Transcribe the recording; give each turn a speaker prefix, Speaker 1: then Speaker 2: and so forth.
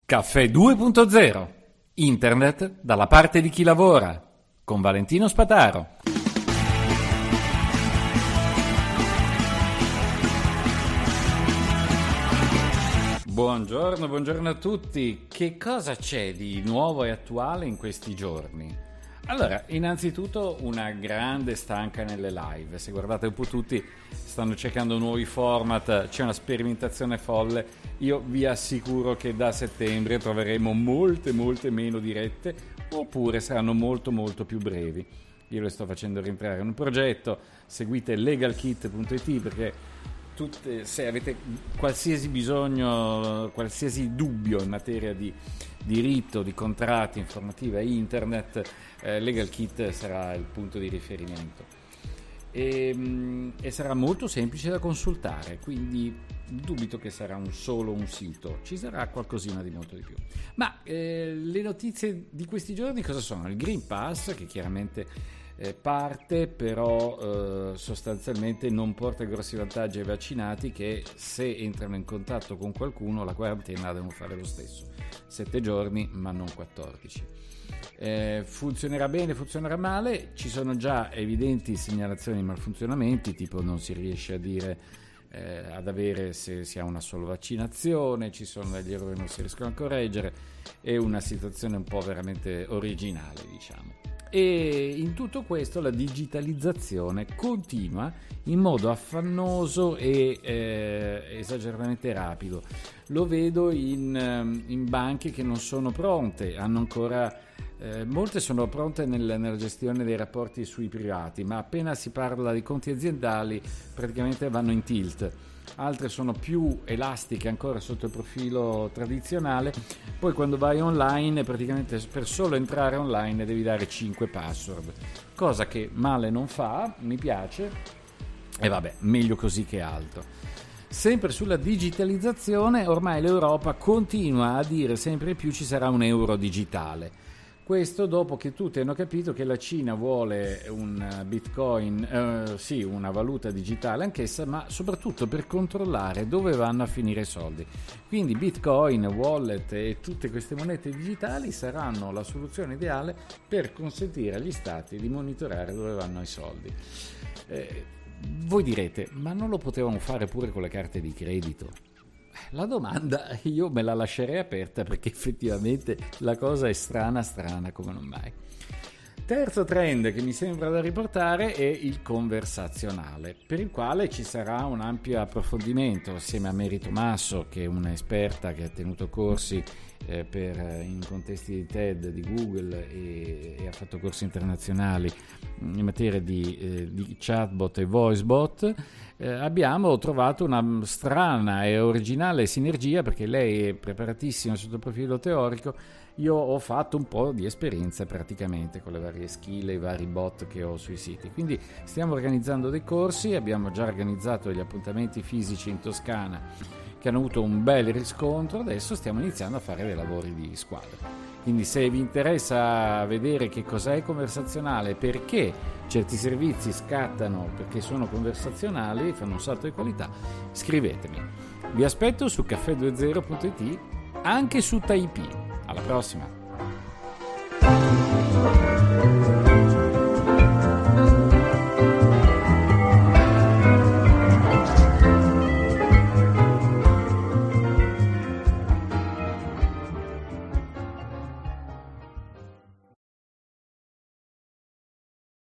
Speaker 1: Caffè 2.0. Internet dalla parte di chi lavora. Con Valentino Spataro. Buongiorno a tutti. Che cosa c'è di nuovo e attuale in questi giorni? Allora, innanzitutto una grande stanca nelle live. Se guardate un po' tutti stanno cercando nuovi format, c'è una sperimentazione folle. Io vi assicuro che da settembre troveremo molte meno dirette, oppure saranno molto più brevi. Io le sto facendo rientrare in un progetto. Seguite legalkit.it perché se avete qualsiasi bisogno, qualsiasi dubbio in materia di diritto, di contratti, informativa internet, Legal Kit sarà il punto di riferimento e sarà molto semplice da consultare, quindi dubito che sarà solo un sito, ci sarà qualcosina di molto di più. Ma le notizie di questi giorni cosa sono? Il Green Pass, che chiaramente parte, però sostanzialmente non porta grossi vantaggi ai vaccinati, che se entrano in contatto con qualcuno la quarantena devono fare lo stesso, 7 giorni ma non 14. Funzionerà bene, funzionerà male, ci sono già evidenti segnalazioni di malfunzionamenti, tipo non si riesce a dire ad avere se si ha una sola vaccinazione, ci sono degli errori che non si riescono a correggere, è una situazione un po' veramente originale, diciamo. E in tutto questo la digitalizzazione continua in modo affannoso e esageratamente rapido. Lo vedo in banche che non sono pronte, hanno ancora molte sono pronte nella gestione dei rapporti sui privati, ma appena si parla di conti aziendali praticamente vanno in tilt. Altre sono più elastiche ancora sotto il profilo tradizionale. Poi quando vai online, praticamente per solo entrare online devi dare 5 password, cosa che male non fa, mi piace, e vabbè, meglio così che altro. Sempre sulla digitalizzazione, ormai l'Europa continua a dire sempre più ci sarà un euro digitale. Questo dopo che tutti hanno capito che la Cina vuole un Bitcoin, una valuta digitale anch'essa, ma soprattutto per controllare dove vanno a finire i soldi. Quindi Bitcoin, wallet e tutte queste monete digitali saranno la soluzione ideale per consentire agli stati di monitorare dove vanno i soldi. Voi direte, ma non lo potevamo fare pure con le carte di credito? La domanda io me la lascerei aperta, perché effettivamente la cosa è strana come non mai. Terzo trend che mi sembra da riportare è il conversazionale, per il quale ci sarà un ampio approfondimento assieme a Mary Tomasso, che è un'esperta che ha tenuto corsi in contesti di TED, di Google e ha fatto corsi internazionali in materia di chatbot e voicebot. Abbiamo trovato una strana e originale sinergia, perché lei è preparatissima sotto il profilo teorico. Io ho fatto un po' di esperienza praticamente con le varie skill e i vari bot che ho sui siti, quindi stiamo organizzando dei corsi, abbiamo già organizzato degli appuntamenti fisici in Toscana che hanno avuto un bel riscontro, adesso stiamo iniziando a fare dei lavori di squadra. Quindi se vi interessa vedere che cos'è il conversazionale, perché certi servizi scattano perché sono conversazionali, fanno un salto di qualità, scrivetemi. Vi aspetto su caffè20.it, anche su Typee. Alla prossima!